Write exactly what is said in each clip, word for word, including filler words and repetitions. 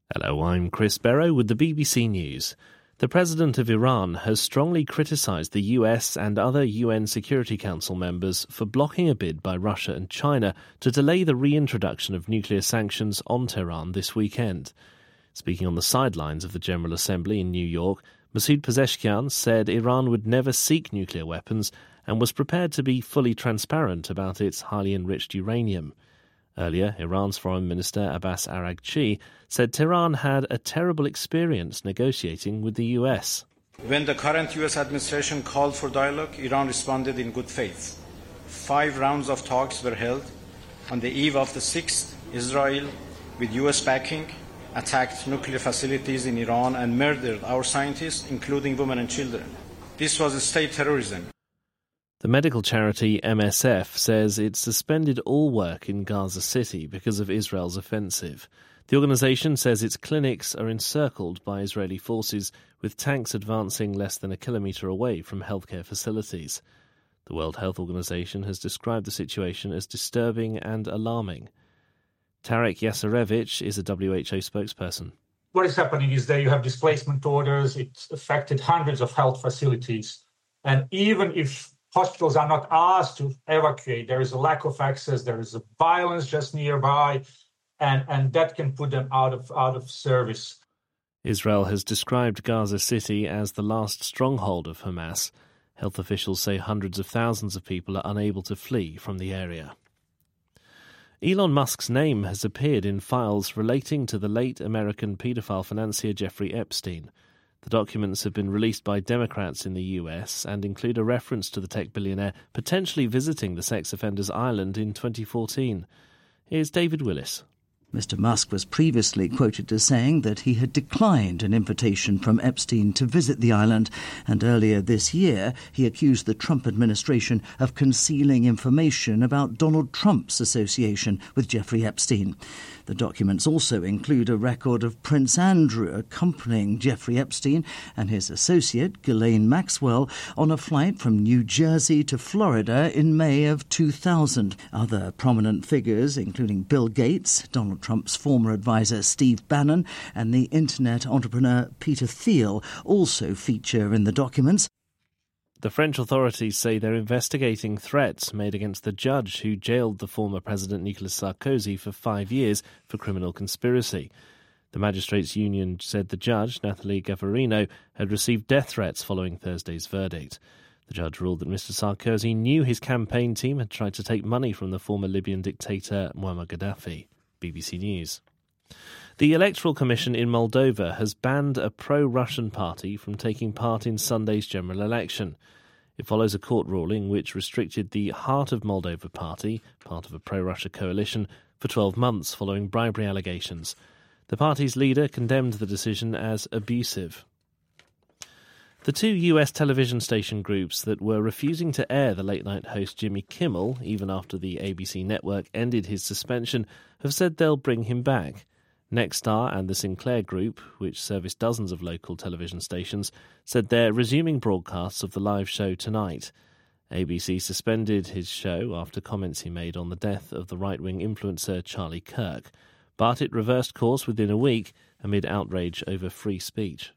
Hello, I'm Chris Barrow with the B B C News. The president of Iran has strongly criticised the U S and other U N Security Council members for blocking a bid by Russia and China to delay the reintroduction of nuclear sanctions on Tehran this weekend. Speaking on the sidelines of the General Assembly in New York, Masoud Pezeshkian said Iran would never seek nuclear weapons and was prepared to be fully transparent about its highly enriched uranium. Earlier, Iran's Foreign Minister Abbas Araghchi said Tehran had a terrible experience negotiating with the U S. When the current U S administration called for dialogue, Iran responded in good faith. Five rounds of talks were held. On the eve of the sixth, Israel, with U S backing, attacked nuclear facilities in Iran and murdered our scientists, including women and children. This was state terrorism. The medical charity M S F says it suspended all work in Gaza City because of Israel's offensive. The organisation says its clinics are encircled by Israeli forces, with tanks advancing less than a kilometre away from healthcare facilities. The World Health Organization has described the situation as disturbing and alarming. Tarek Yasarevich is a W H O spokesperson. What is happening is that you have displacement orders. It's affected hundreds of health facilities. And even if hospitals are not asked to evacuate, there is a lack of access, there is a violence just nearby, and, and that can put them out of out of service. Israel has described Gaza City as the last stronghold of Hamas. Health officials say hundreds of thousands of people are unable to flee from the area. Elon Musk's name has appeared in files relating to the late American paedophile financier Jeffrey Epstein. The documents have been released by Democrats in the U S and include a reference to the tech billionaire potentially visiting the sex offenders island in twenty fourteen. Here's David Willis. Mister Musk was previously quoted as saying that he had declined an invitation from Epstein to visit the island, and earlier this year he accused the Trump administration of concealing information about Donald Trump's association with Jeffrey Epstein. The documents also include a record of Prince Andrew accompanying Jeffrey Epstein and his associate, Ghislaine Maxwell, on a flight from New Jersey to Florida in May of two thousand. Other prominent figures, including Bill Gates, Donald Trump's former advisor Steve Bannon, and the internet entrepreneur Peter Thiel, also feature in the documents. The French authorities say they're investigating threats made against the judge who jailed the former President Nicolas Sarkozy for five years for criminal conspiracy. The Magistrates' Union said the judge, Nathalie Gavarino, had received death threats following Thursday's verdict. The judge ruled that Mister Sarkozy knew his campaign team had tried to take money from the former Libyan dictator Muammar Gaddafi. B B C News. The Electoral Commission in Moldova has banned a pro-Russian party from taking part in Sunday's general election. It follows a court ruling which restricted the Heart of Moldova party, part of a pro-Russia coalition, for twelve months following bribery allegations. The party's leader condemned the decision as abusive. The two U S television station groups that were refusing to air the late-night host Jimmy Kimmel, even after the A B C network ended his suspension, have said they'll bring him back. Nexstar and the Sinclair Group, which service dozens of local television stations, said they're resuming broadcasts of the live show tonight. A B C suspended his show after comments he made on the death of the right-wing influencer Charlie Kirk, but it reversed course within a week amid outrage over free speech.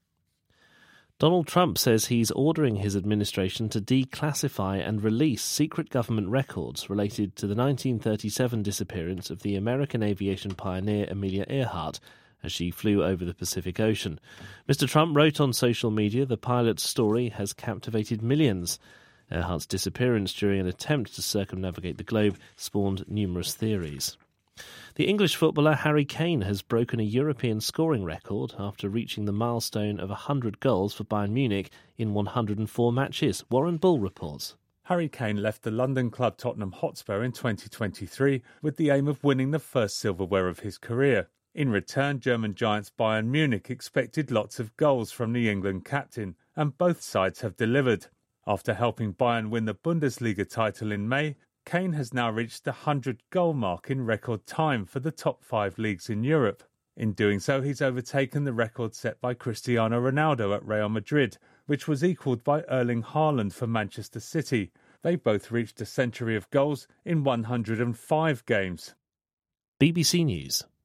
Donald Trump says he's ordering his administration to declassify and release secret government records related to the nineteen thirty-seven disappearance of the American aviation pioneer Amelia Earhart as she flew over the Pacific Ocean. Mister Trump wrote on social media the pilot's story has captivated millions. Earhart's disappearance during an attempt to circumnavigate the globe spawned numerous theories. The English footballer Harry Kane has broken a European scoring record after reaching the milestone of one hundred goals for Bayern Munich in one hundred four matches. Warren Bull reports. Harry Kane left the London club Tottenham Hotspur in twenty twenty-three with the aim of winning the first silverware of his career. In return, German giants Bayern Munich expected lots of goals from the England captain, and both sides have delivered. After helping Bayern win the Bundesliga title in May, Kane has now reached the one hundred goal mark in record time for the top five leagues in Europe. In doing so, he's overtaken the record set by Cristiano Ronaldo at Real Madrid, which was equalled by Erling Haaland for Manchester City. They both reached a century of goals in one hundred five games. B B C News.